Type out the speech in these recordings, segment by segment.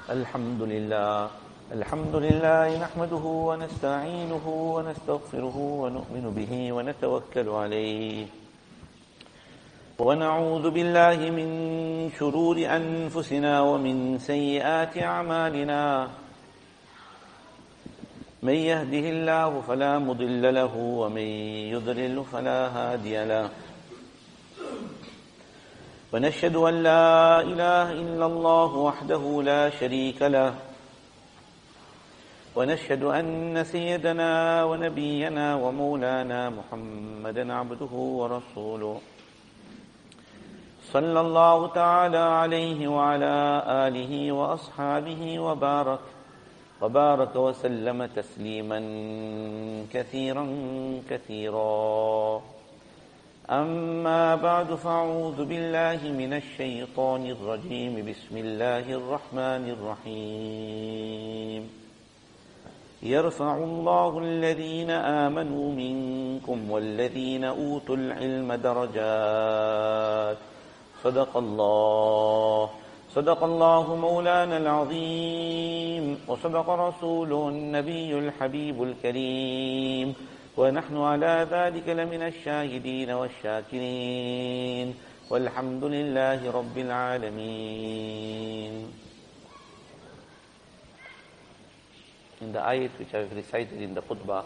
الحمد لله نحمده ونستعينه ونستغفره ونؤمن به ونتوكل عليه ونعوذ بالله من شرور أنفسنا ومن سيئات أعمالنا من يهده الله فلا مضل له ومن يضلل فلا هادي له ونشهد أن لا إله إلا الله وحده لا شريك له ونشهد أن سيدنا ونبينا ومولانا محمدا عبده ورسوله صلى الله تعالى عليه وعلى آله وأصحابه وبارك وسلم تسليما كثيرا كثيرا. أما بعد فأعوذ بالله من الشيطان الرجيم. بسم الله الرحمن الرحيم. يرفع الله الذين آمنوا منكم والذين أوتوا العلم درجات. صدق الله مولانا العظيم وصدق رسوله النبي الحبيب الكريم ونحن على ذلك لمن الشاهدين والشاكرين والحمد لله رب العالمين. In the ayat which I have recited in the khutbah,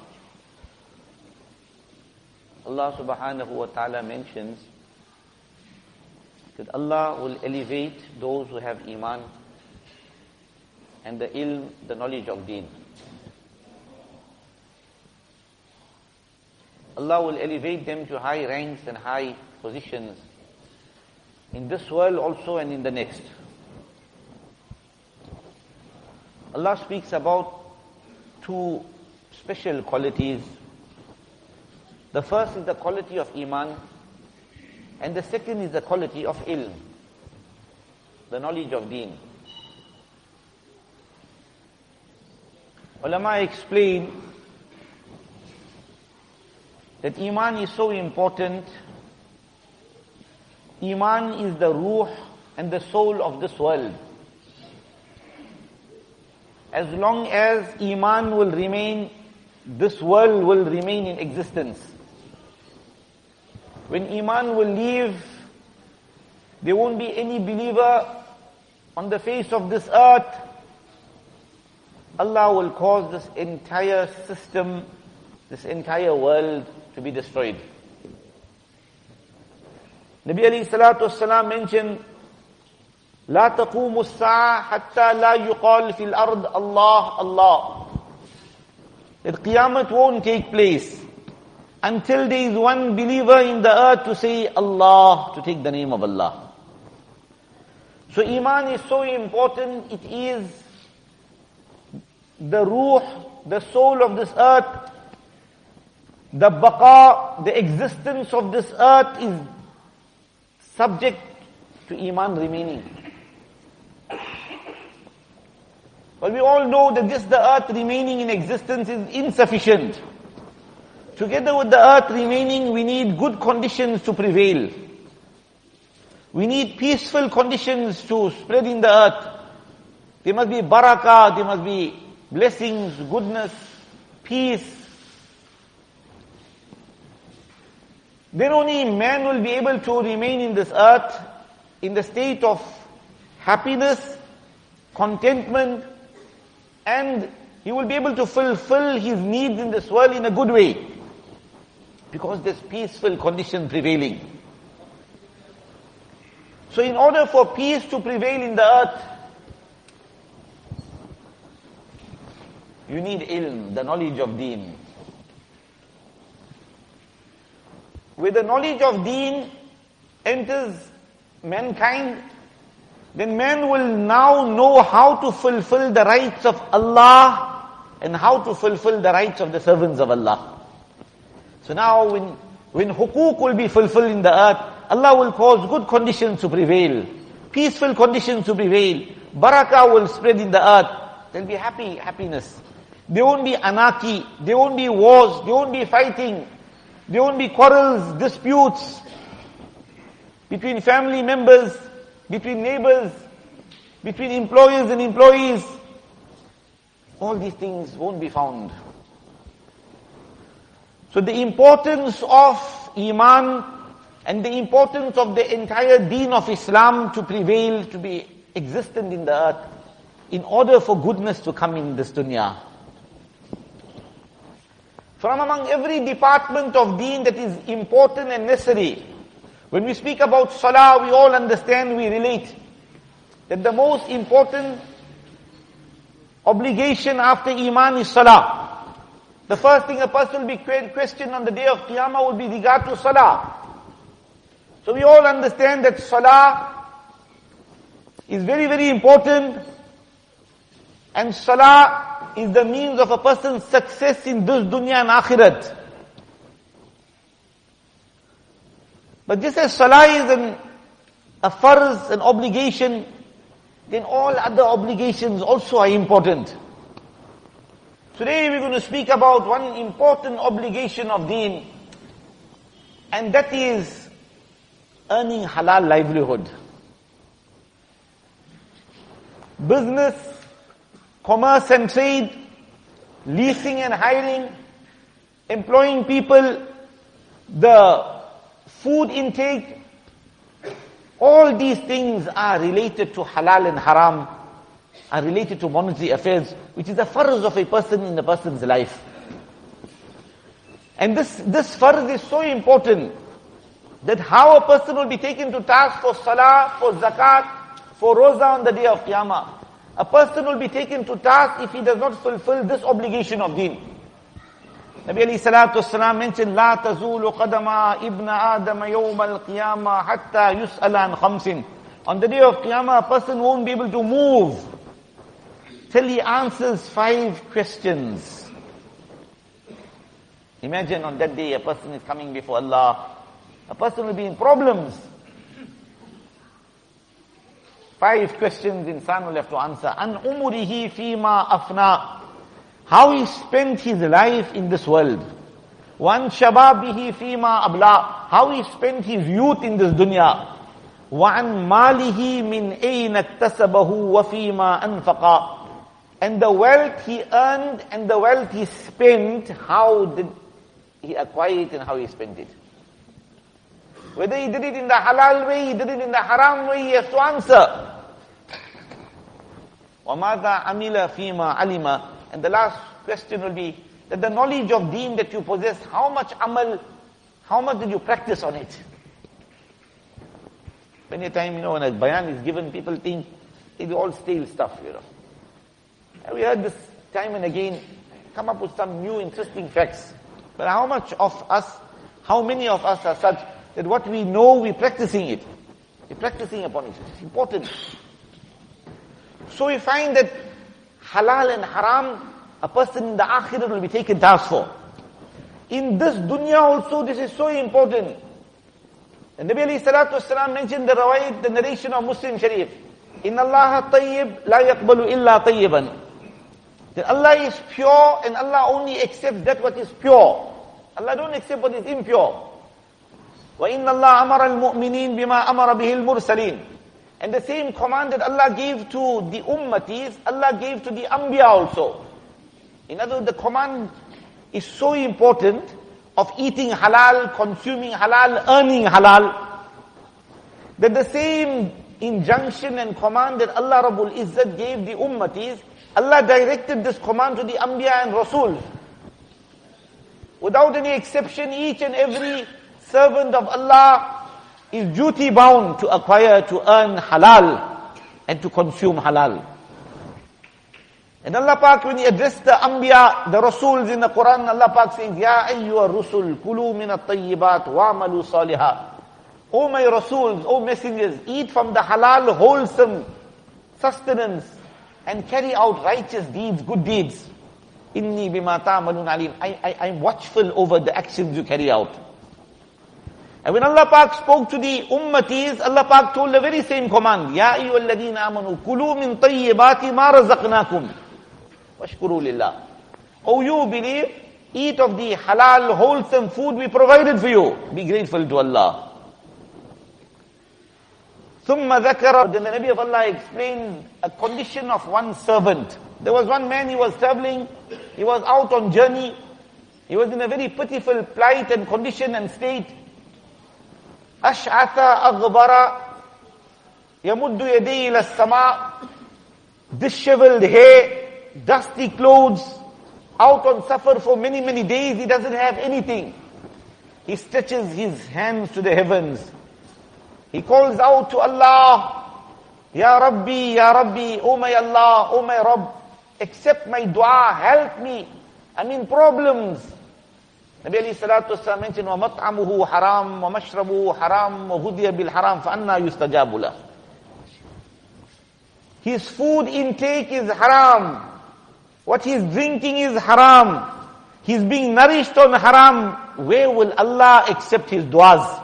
Allah subhanahu wa ta'ala mentions that Allah will elevate those who have iman and the ilm, the knowledge of deen. Allah will elevate them to high ranks and high positions in this world also and in the next. Allah speaks about two special qualities. The first is the quality of iman, and the second is the quality of ilm, the knowledge of deen. Ulama explain that iman is so important. Iman is the ruh and the soul of this world. As long as iman will remain, this world will remain in existence. When iman will leave, there won't be any believer on the face of this earth. Allah will cause this entire system, this entire world to be destroyed. Nabi alayhi salatu wassalam mentioned, لا تقوم الساعة حتى لا يقال في الأرض Allah, Allah. That Qiyamah won't take place until there is one believer in the earth to say Allah, to take the name of Allah. So iman is so important. It is the ruh, the soul of this earth. The baqa, the existence of this earth is subject to iman remaining. But we all know that just the earth remaining in existence is insufficient. Together with the earth remaining, we need good conditions to prevail. We need peaceful conditions to spread in the earth. There must be barakah, there must be blessings, goodness, peace. Then only man will be able to remain in this earth in the state of happiness, contentment, and he will be able to fulfill his needs in this world in a good way, because there's peaceful condition prevailing. So in order for peace to prevail in the earth, you need ilm, the knowledge of deen. Where the knowledge of deen enters mankind, then man will now know how to fulfill the rights of Allah and how to fulfill the rights of the servants of Allah. So now when hukuk will be fulfilled in the earth, Allah will cause good conditions to prevail, peaceful conditions to prevail, barakah will spread in the earth, there'll be happiness. There won't be anarchy, there won't be wars, there won't be fighting, there won't be quarrels, disputes between family members, between neighbors. between employers and employees. All these things won't be found. So the importance of Iman and the importance of the entire deen of Islam to prevail, to be existent in the earth, in order for goodness to come in this dunya. From among every department of deen that is important and necessary, when we speak about salah, we all understand, we relate, that the most important obligation after Iman is salah. The first thing a person will be questioned on the day of Qiyamah will be regard to salah. So we all understand that salah is very, very important, and salah is the means of a person's success in this dunya and akhirat. But just as salah is a farz, an obligation, then all other obligations also are important. Today we're going to speak about one important obligation of deen, and that is earning halal livelihood. Business, commerce and trade, leasing and hiring, employing people, the food intake, all these things are related to halal and haram, are related to monetary affairs, which is the farz of a person in a person's life. And this farz is so important that how a person will be taken to task for salah, for zakat, for roza on the day of Qiyamah. A person will be taken to task if he does not fulfill this obligation of deen. Nabi alayhi salatu wasalam mentioned, لا تزول قدم ابن آدم يوم القيامة حتى يسأل عن خمس. On the day of Qiyamah, a person won't be able to move till he answers 5 questions. Imagine on that day a person is coming before Allah. A person will be in problems. 5 questions insan will have to answer. An umurihi fima afna. How he spent his life in this world. Wan shababihi fima abla. How he spent his youth in this dunya. Wa an malihi min ayna iktasabahu wa fima anfaqa. And the wealth he earned and the wealth he spent, how did he acquire it and how he spent it? Whether he did it in the halal way, he did it in the haram way, he has to answer. وَمَاذَا عَمِلَ فِيمَا عَلِمَ. And the last question will be that the knowledge of deen that you possess, how much amal, how much did you practice on it? Many a time, when a bayan is given, people think it is all stale stuff, And we heard this time and again, come up with some new interesting facts. But how much of us, how many of us are such that what we know, we're practicing it. We're practicing upon it. It's important. So we find that halal and haram, a person in the akhirah will be taken task for. In this dunya also, this is so important. And Nabi alayhi salatu wasalam mentioned the rawayat, the narration of Muslim Sharif. Inna Allah tayyib, la yaqbalu illa tayyiban. That Allah is pure and Allah only accepts that what is pure. Allah don't accept what is impure. وَإِنَّ اللَّهَ أَمَرَ الْمُؤْمِنِينَ بِمَا أَمَرَ بِهِ الْمُرْسَلِينَ. And the same command that Allah gave to the ummatis, Allah gave to the anbiya also. In other words, the command is so important of eating halal, consuming halal, earning halal, that the same injunction and command that Allah Rabbul Izzat gave the ummatis, Allah directed this command to the anbiya and rasul. Without any exception, each and every servant of Allah is duty bound to acquire, to earn halal and to consume halal. And Allah Pak, when He addressed the anbiya, the rasuls in the Quran, Allah Pak says, Ya ayyuha rusul, kulu min at-tayyibat wa amalu salihah. O my rasuls, O messengers, eat from the halal, wholesome sustenance and carry out righteous deeds, good deeds. Inni bima ta'malun alim. I'm watchful over the actions you carry out. And when Allah Pak spoke to the ummatis, Allah Pak told the very same command. Ya ayyuhalladhina amanu, kulu min tayyibati ma razaqnakum. Washkuru lillah. O you believe, eat of the halal, wholesome food we provided for you. Be grateful to Allah. ثُمَّ ذَكَرَ. Then the Nabi of Allah explained a condition of one servant. There was one man, he was traveling, he was out on journey, he was in a very pitiful plight and condition and state. أَشْعَثَ أَغْبَرَ يَمُدُّ يَدَيْهِ إِلَى السَّمَاءِ. Disheveled hair, dusty clothes, out on safar for many, many days, he doesn't have anything. He stretches his hands to the heavens. He calls out to Allah, Ya Rabbi, Ya Rabbi, O my Allah, O my Rabb, accept my dua, help me. I'm in problems. Nabi alayhi salatu wasallam mentioned, وَمَطْعَمُهُ حَرَامٌ وَمَشْرَبُهُ حَرَامٌ وَغُذِيَ بِالْحَرَامِ فَأَنَّا يُسْتَجَابُ لَهُ. His food intake is haram. What he's drinking is haram. He's being nourished on haram. Where will Allah accept his duas?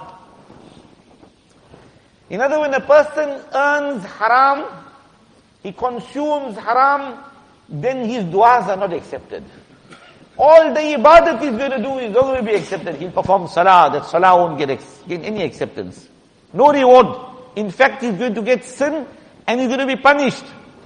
In other words, when a person earns haram, he consumes haram, then his duas are not accepted. All the ibadat he's going to do is not going to be accepted. He'll perform salah, that salah won't get any acceptance. No reward. In fact, he's going to get sin and he's going to be punished.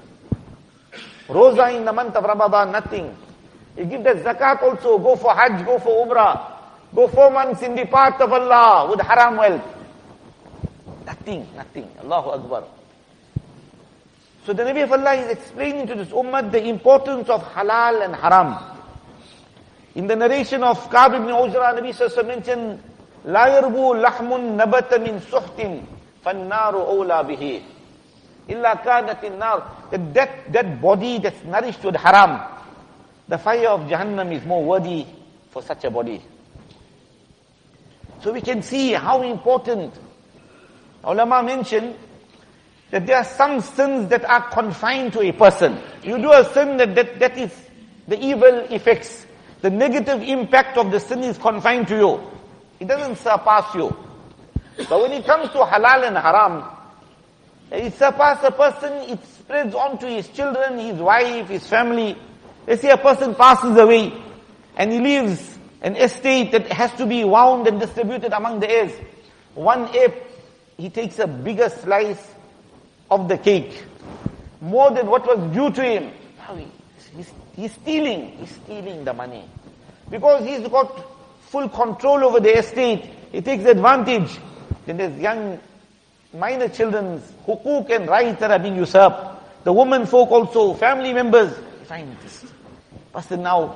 Roza in the month of Ramadan, nothing. You give that zakat also, go for Hajj, go for Umrah, go 4 months in the path of Allah with haram wealth. Nothing. Allahu Akbar. So the Nabi of Allah is explaining to this ummah the importance of halal and haram. In the narration of Ka'b ibn Ujra, Nabi sallallahu alaihi wasallam mentioned, لا يربو لحم نبت من سحت فالنار أولى به إلا كانت النار. That body that's nourished with haram, the fire of Jahannam is more worthy for such a body. So we can see how important. Ulama mentioned that there are some sins that are confined to a person. You do a sin that is the evil effects. The negative impact of the sin is confined to you. It doesn't surpass you. But when it comes to halal and haram, it surpasses a person, it spreads on to his children, his wife, his family. Let's say a person passes away and he leaves an estate that has to be wound and distributed among the heirs. One ape, he takes a bigger slice of the cake, more than what was due to him. He's stealing the money. Because he's got full control over the estate, he takes advantage. Then there's young, minor children's hukuk and rights that are being usurped. The women folk also, family members. You find this person now.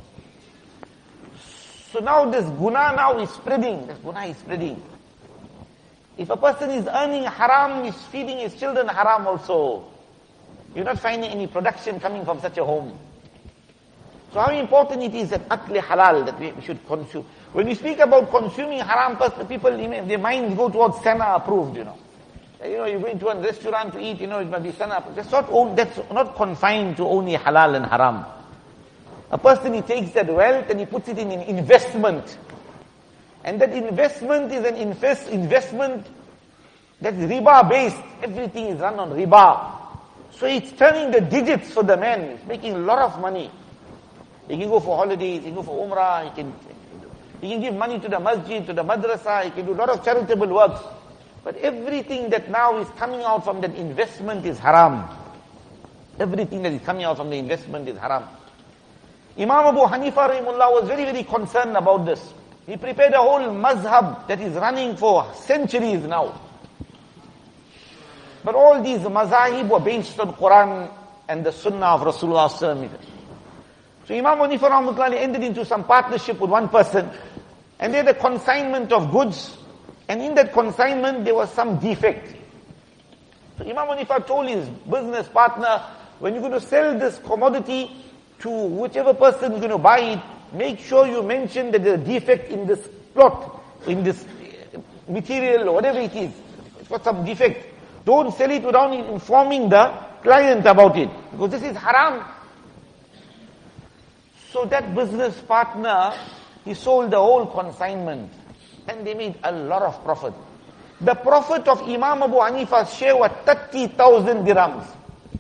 So now this guna now is spreading. This guna is spreading. If a person is earning haram, he's feeding his children haram also. You're not finding any production coming from such a home. So how important it is that akli halal, that we should consume. When we speak about consuming haram, people, their minds go towards sana approved, you're going to a restaurant to eat, it must be sana approved. That's not confined to only halal and haram. A person, he takes that wealth and he puts it in an investment. And that investment is an investment that's riba based. Everything is run on riba. So it's turning the digits for the man. It's making a lot of money. He can go for holidays, he can go for umrah, he can give money to the masjid, to the madrasa, he can do a lot of charitable works. But everything that now is coming out from that investment is haram. Everything that is coming out from the investment is haram. Imam Abu Hanifa rahimullah was very, very concerned about this. He prepared a whole mazhab that is running for centuries now. But all these mazahib were based on Quran and the Sunnah of Rasulullah sallallahu alaihi wasallam. So Imam Hanifa rahimahullah entered into some partnership with one person, and they had a consignment of goods, and in that consignment there was some defect. So Imam Hanifa told his business partner, when you're going to sell this commodity to whichever person is going to buy it, make sure you mention that there's a defect in this plot, in this material, or whatever it is. It's got some defect. Don't sell it without informing the client about it, because this is haram. So that business partner, he sold the whole consignment, and they made a lot of profit. The profit of Imam Abu Hanifa's share was 30,000 dirhams.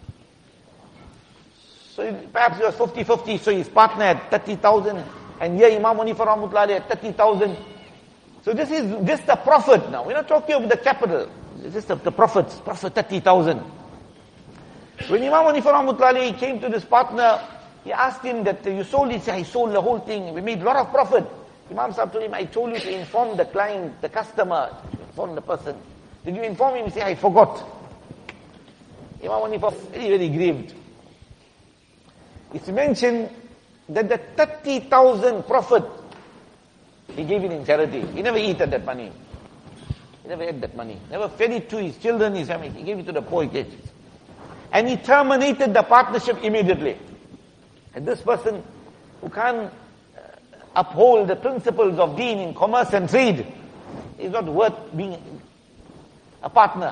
So perhaps it was 50-50, so his partner had 30,000, and here Imam Hanifa rahmatullahi had 30,000. So this is the profit now. We're not talking about the capital. just the Prophet 30,000. When Imam Hanifa Rahmatullahi came to this partner, he asked him that you sold it. He said, I sold the whole thing. We made a lot of profit. Imam Sahib told him, I told you to inform the client, the customer, inform the person. Did you inform him? He said, I forgot. Imam Hanifa was very, very grieved. It's mentioned that the 30,000 profit, he gave it in charity. He never ate that money. He never ate that money. Never fed it to his children, his family. He gave it to the poor kids. And he terminated the partnership immediately. And this person who can't uphold the principles of deen in commerce and trade is not worth being a partner.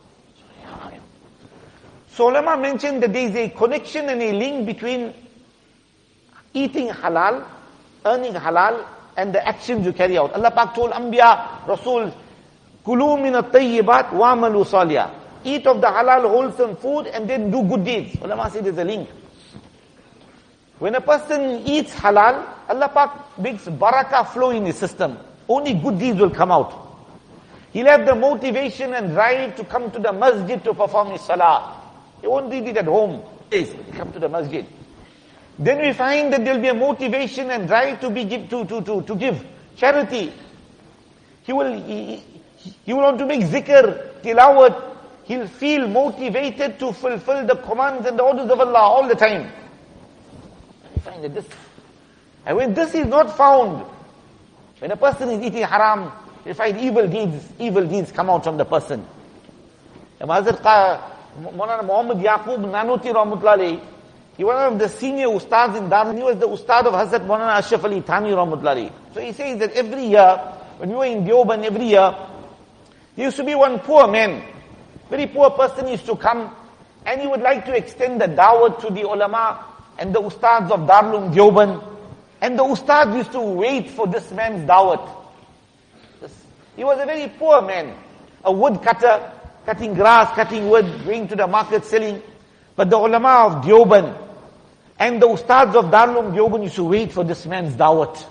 So ulama mentioned that there is a connection and a link between eating halal, earning halal, and the actions you carry out. Allah Pak told Anbiya, Rasul, Kulu min at-tayyibat wa'amalu salih. Eat of the halal, wholesome food, and then do good deeds. Ulama say there's a link. When a person eats halal, Allah Pak makes barakah flow in his system. Only good deeds will come out. He'll have the motivation and drive to come to the masjid to perform his salah. He won't do it at home. He come to the masjid. Then we find that there'll be a motivation and drive to give charity. He will want to make zikr, tilawat. He'll feel motivated to fulfill the commands and the orders of Allah all the time. We find that this, and when this is not found, when a person is eating haram, we find evil deeds come out from the person. And Hazrat Maulana Muhammad Yaqub Nanoti Rahmatullahi, he was one of the senior ustads in Darul. He was the ustad of Hazrat Maulana Ashraf Ali Thani Rahmatullahi. So he says that every year, when we were in Deoban every year, there used to be one poor man, very poor person used to come, and he would like to extend the dawah to the ulama and the ustads of Darul Deoban. And the ustad used to wait for this man's dawat. He was a very poor man, a woodcutter, cutting grass, cutting wood, going to the market selling. But the ulama of Deoban and the ustads of Darul Deoban used to wait for this man's dawat.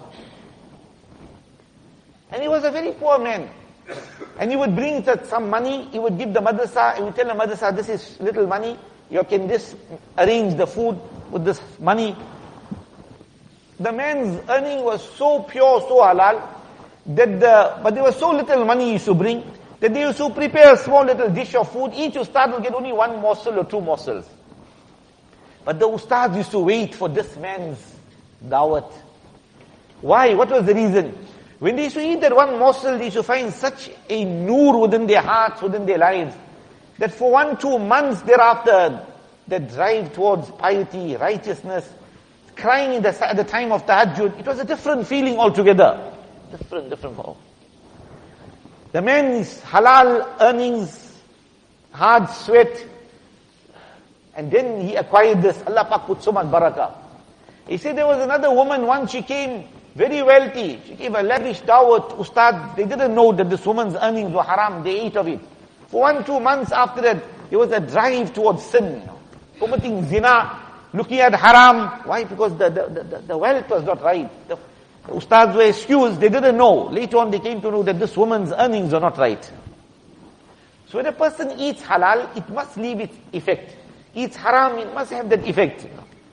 And he was a very poor man. And he would bring some money, he would give the madrasa, he would tell the madrasa, this is little money, you can just arrange the food with this money. The man's earning was so pure, so halal, but there was so little money he used to bring, that they used to prepare a small little dish of food. Each ustad will get only one morsel or two morsels. But the ustad used to wait for this man's dawat. Why? What was the reason? When they used to eat that one morsel, they used to find such a noor within their hearts, within their lives, that for 1-2 months thereafter, the drive towards piety, righteousness, crying at the time of tahajjud, it was a different feeling altogether. Different form. The man's halal earnings, hard sweat, and then he acquired this. Allah Pak put so much barakah. He said there was another woman, once she came very wealthy. She gave a lavish dawah, ustad. They didn't know that this woman's earnings were haram. They ate of it. For 1-2 months after that, there was a drive towards sin. Committing zina, looking at haram. Why? Because the wealth was not right. The ustads were excused. They didn't know. Later on they came to know that this woman's earnings are not right. So when a person eats halal, it must leave its effect. Eats haram, it must have that effect.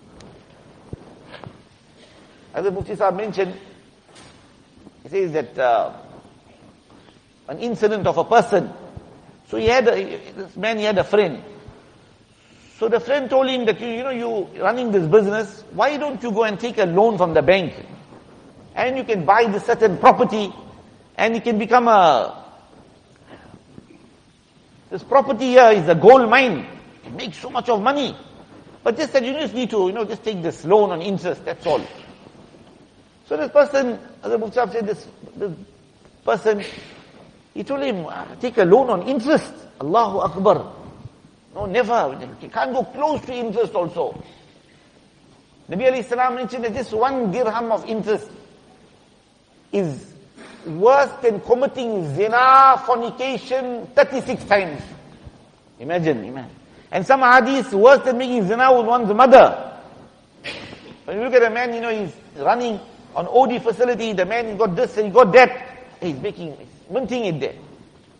As the Mufti Sahib mentioned, he says that an incident of a person. So this man had a friend. So the friend told him that, you running this business, why don't you go and take a loan from the bank? And you can buy this certain property, and you can become this property here is a gold mine. It makes so much of money. But just that you just need to, just take this loan on interest, that's all. So this person, as the Mufti Sahib said, this person, he told him, take a loan on interest. Allahu Akbar. No, never. You can't go close to interest also. Nabi alayhi salam mentioned that just 1 dirham of interest is worse than committing zina, fornication 36 times. Imagine. And some hadiths worse than making zina with one's mother. When you look at a man, he's running on OD facility, the man, he got this and he got that. He's minting it there.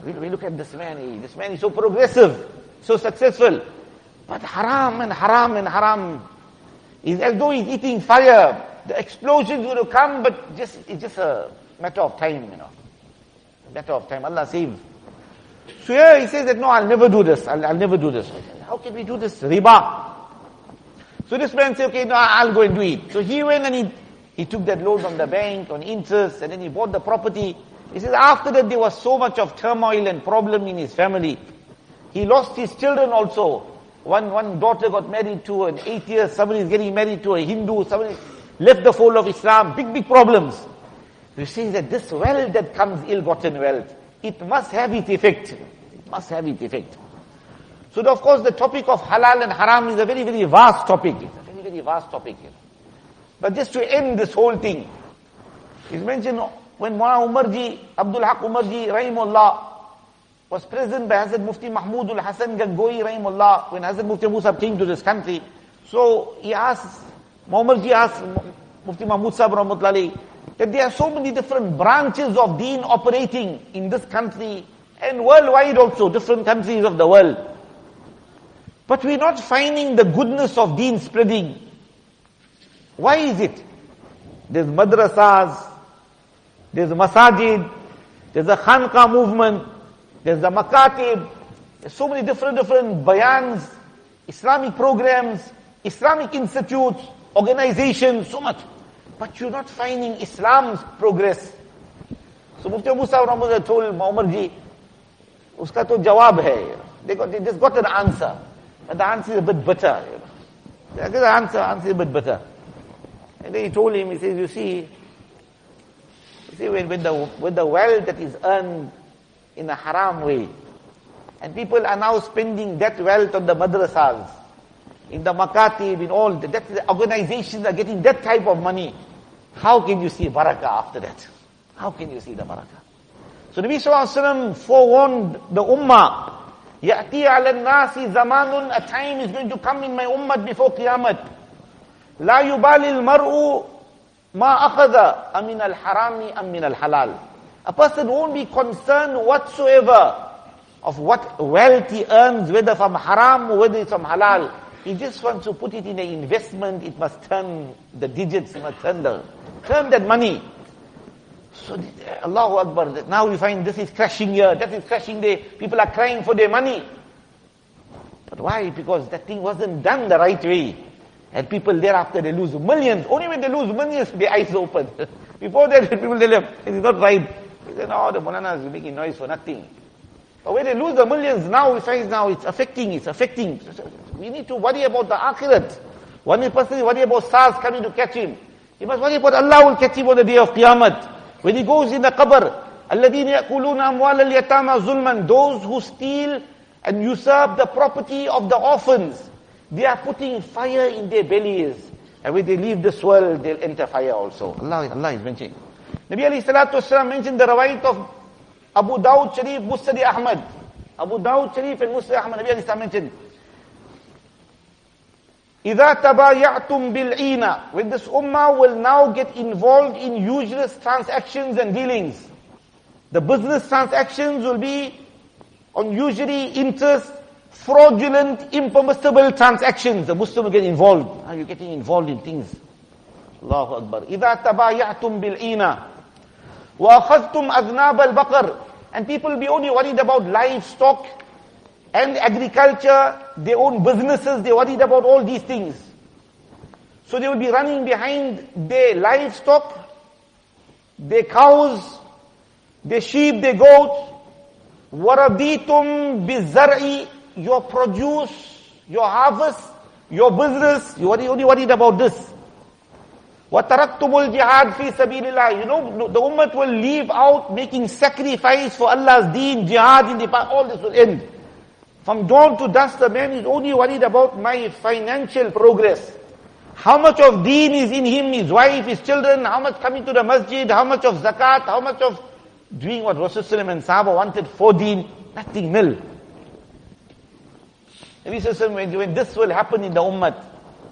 We look at this man is so progressive, so successful. But haram and haram and haram. It's as though he's eating fire. The explosions will come, but it's just a matter of time, Matter of time. Allah save. So here he says that, no, I'll never do this. I'll never do this. How can we do this? Riba. So this man said, okay, no, I'll go and do it. So he went and he took that loan from the bank on interest, and then he bought the property. He says after that there was so much of turmoil and problem in his family. He lost his children also. One daughter got married to an atheist, somebody is getting married to a Hindu, somebody left the fold of Islam, big problems. You see that this wealth that comes, ill-gotten wealth, it must have its effect. It must have its effect. So of course the topic of halal and haram is a very, very vast topic. It's a very, very vast topic. But just to end this whole thing, it's mentioned when Mullah Umarji, Abdul Haq Umarji, Rahimullah, was present by Hazrat Mufti Mahmud al-Hasan Gangoi, Rahimullah, when Hazrat Mufti Musa came to this country. So he asked, Umarji asked Mufti Mahmud Sahib Rahmatullahi, that there are so many different branches of deen operating in this country and worldwide also, different countries of the world. But we're not finding the goodness of deen spreading. Why is it? There's madrasas, there's masajid, there's a khanqa movement, there's the makatib, there's so many different bayans, Islamic programs, Islamic institutes, organizations, so much. But you're not finding Islam's progress. So Mufti Musa Rahmatullahi told Umarji, uska to jawab hai. They just got an answer. But the answer is a bit bitter. The answer is a bit bitter. And then he told him, he says, you see with the wealth that is earned in a haram way, and people are now spending that wealth on the madrasas, in the makatib, in all, the organizations are getting that type of money. How can you see barakah after that? How can you see the barakah? So Nabi Sallallahu Alaihi Wasallam forewarned the ummah, يَأْتِي عَلَى النَّاسِ زَمَانٌ, a time is going to come in my ummah before Qiyamah. لَا يُبَالِ الْمَرْءُ مَا أَخَذَ أَمِنَ الْحَرَامِ أَمْ مِنَ الْحَلَالِ. A person won't be concerned whatsoever of what wealth he earns, whether from haram or whether it's from halal. He just wants to put it in an investment. It must turn the digits, it must turn that money. So Allahu Akbar, now we find this is crashing here, that is crashing there. People are crying for their money. But why? Because that thing wasn't done the right way. And people thereafter, they lose millions. Only when they lose millions, their eyes open. Before that, people tell them, it is not right. They say, no, the Mulana is making noise for nothing. But when they lose the millions, now we find now it's affecting. We need to worry about the akhirat. One person is worried about SARS coming to catch him. He must worry about Allah will catch him on the day of Qiyamah. When he goes in the qabr, الَّذِينَ يَأْكُلُونَ أَمْوَالَ الْيَتَامَى ظُلْمًا, those who steal and usurp the property of the orphans, they are putting fire in their bellies. And when they leave this world, they'll enter fire also. Allah is mentioning. Nabi alayhi salatu wasalam mentioned the rawait of Abu Dawud Sharif, Musnad Ahmad. Abu Dawud Sharif and Musnad Ahmad, Nabi alayhi salam mentioned, إِذَا تَبَايَعْتُمْ بِالْعِينَ, when this ummah will now get involved in useless transactions and dealings. The business transactions will be on usury, interest, fraudulent, impermissible transactions. The Muslim will get involved. Are you getting involved in things? Allahu Akbar. إِذَا تَبَايَعْتُمْ بِالْعِينَ وَأَخَذْتُمْ أَذْنَابَ الْبَقَرِ, and people will be only worried about livestock and agriculture, their own businesses, they're worried about all these things. So they will be running behind their livestock, their cows, their sheep, their goats. وَرَضِيتُمْ بِالزَّرْعِ, your produce, your harvest, your business, you're only worried about this. وَتَرَكْتُمُ الْجِهَادِ فِي سَبِيلِ اللَّهِ, you know, the ummah will leave out making sacrifice for Allah's deen, jihad in the path, all this will end. From dawn to dusk, the man is only worried about my financial progress. How much of deen is in him, his wife, his children, how much coming to the masjid, how much of zakat, how much of doing what Rasulullah and Sahaba wanted for deen, nothing, nil. When this will happen in the ummah,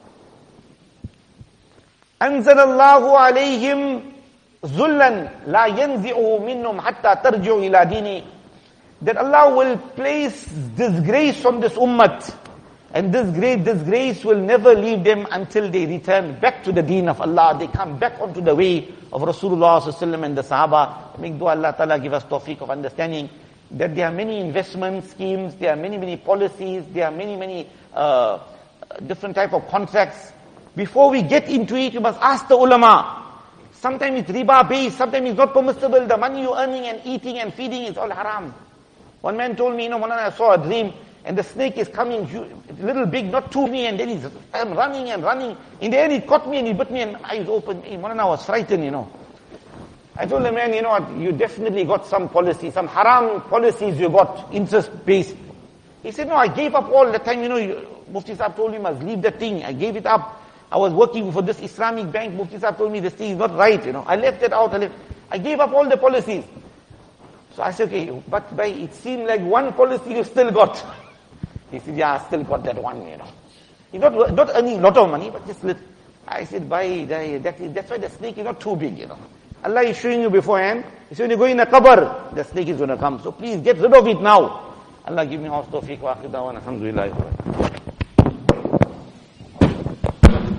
أنزل الله عليهم ذلا لا ينزعه منهم حتى ترجعوا إلى دينه. that Allah will place disgrace on this ummah. And this great disgrace will never leave them until they return back to the deen of Allah. They come back onto the way of Rasulullah SAW and the Sahaba. Make dua Allah Ta'ala give us tawfiq of understanding that there are many investment schemes, there are many policies, there are many different type of contracts. Before we get into it, you must ask the ulama. Sometimes it's riba based, sometimes it's not permissible. The money you're earning and eating and feeding is all haram. One man told me, I saw a dream, and the snake is coming, little big, not to me, and then I'm running. In the end, it caught me and he bit me, and eyes open. I was frightened, I told the man, what, you definitely got some policy, some haram policies you got, interest-based. He said, no, I gave up all the time, Mufti Sahib told me you must leave that thing. I gave it up. I was working for this Islamic bank. Mufti Sahib told me this thing is not right, I left it out. I gave up all the policies. So I said, okay, but it seemed like one policy you still got. He said, yeah, I still got that one, He's not earning a lot of money, but just little. I said, that's why the snake is not too big, Allah is showing you beforehand. He said, when you go in a qabr, the snake is going to come. So please get rid of it now. Allah give me all tawfiq wa akhir da'wana. Alhamdulillah.